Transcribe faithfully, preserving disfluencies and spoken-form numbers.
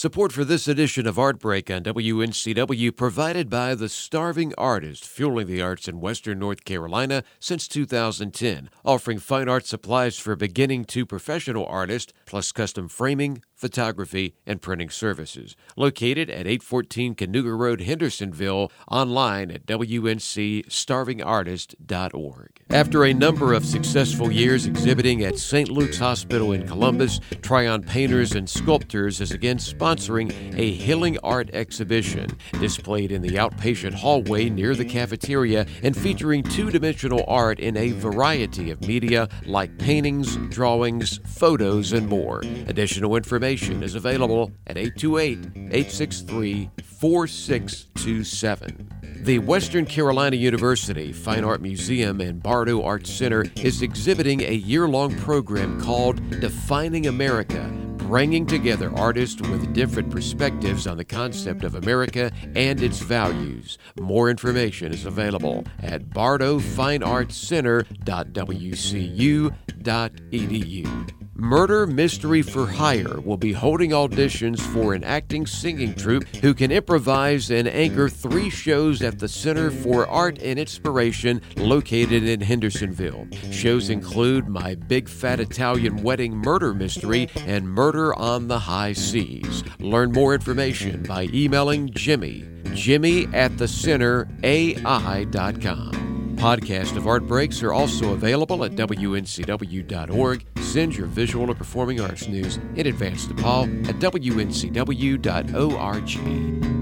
Support for this edition of Art Break on W N C W provided by The Starving Artist, fueling the arts in Western North Carolina since two thousand ten, offering fine art supplies for beginning to professional artists, plus custom framing, photography, and printing services. Located at eight fourteen Canoga Road, Hendersonville, online at W N C starving artist dot org. After a number of successful years exhibiting at Saint Luke's Hospital in Columbus, Tryon Painters and Sculptors is again sponsoring a healing art exhibition displayed in the outpatient hallway near the cafeteria and featuring two-dimensional art in a variety of media like paintings, drawings, photos, and more. Additional information is available at eight two eight, eight six three, four six two seven. The Western Carolina University Fine Art Museum and Bardo Art Center is exhibiting a year-long program called Defining America, bringing together artists with different perspectives on the concept of America and its values. More information is available at bardo fine arts center dot w c u dot e d u. Murder Mystery for Hire will be holding auditions for an acting singing troupe who can improvise and anchor three shows at the Center for Art and Inspiration located in Hendersonville. Shows include My Big Fat Italian Wedding Murder Mystery and Murder on the High Seas. Learn more information by emailing Jimmy, Jimmy at the center A I dot com. Podcasts of Art Breaks are also available at W N C W dot org. Send your visual or performing arts news in advance to Paul at W N C W dot org.